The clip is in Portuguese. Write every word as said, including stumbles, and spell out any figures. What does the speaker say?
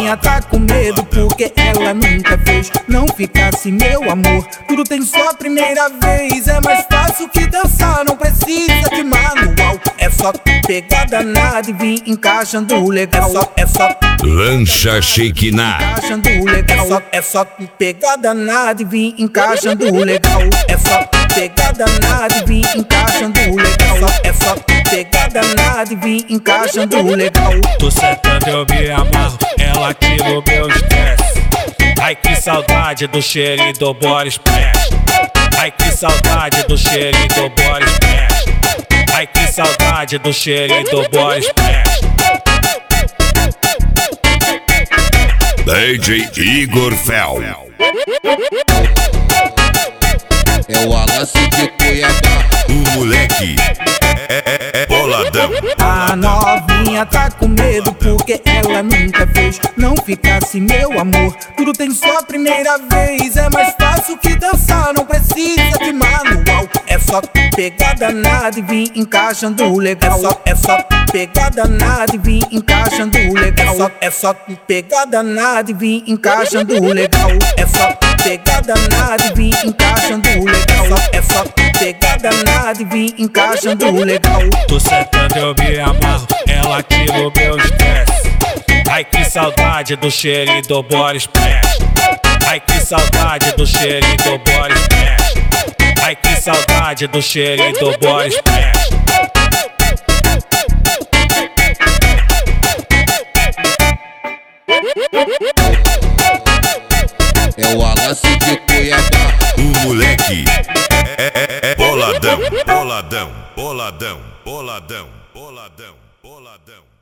novinha tá com medo porque ela nunca fez. Não ficasse meu amor, tudo tem só primeira vez. É mais fácil que dançar, não precisa de manual. É só pegar danado e vir encaixando legal. É só, é só Lancha Shekinah. encaixando legal. É só, é só pegar danado e vir encaixando legal. É só pegar danado e vir encaixando legal. É só pegar danado e vir encaixando legal. Tu sentando eu me amarro, ela tira o meu estresse. Ai que saudade do cheirinho do Boris Prest. Ai que saudade do cheirinho do Boris Prest. Ai que saudade do cheirinho do Boris Prest. D J Igor Fel. É o Alance de Cuiabá. O moleque é, é, é boladão. A novinha tá com medo porque ela nunca fez. Não ficasse meu amor, tudo tem só primeira vez. É mais fácil que dançar, não precisa de manual. É só pegar danado e vir encaixando legal. É só, é só pegar danado e vir encaixando legal. É só, é só pegar danado e vir encaixando legal. É só pegar danado e vir encaixando legal. É só pegar danado e vir encaixando legal. Tu sentando eu me amarro, ela tira o meu estresse. Ai que saudade do cheirinho do Boris Prest. Ai que saudade do cheirinho do Boris Prest. Ai que saudade do cheirinho do Boris Prest. É o Alance de Cuiabá. O moleque é, é, é boladão. Boladão, boladão, boladão, boladão, boladão.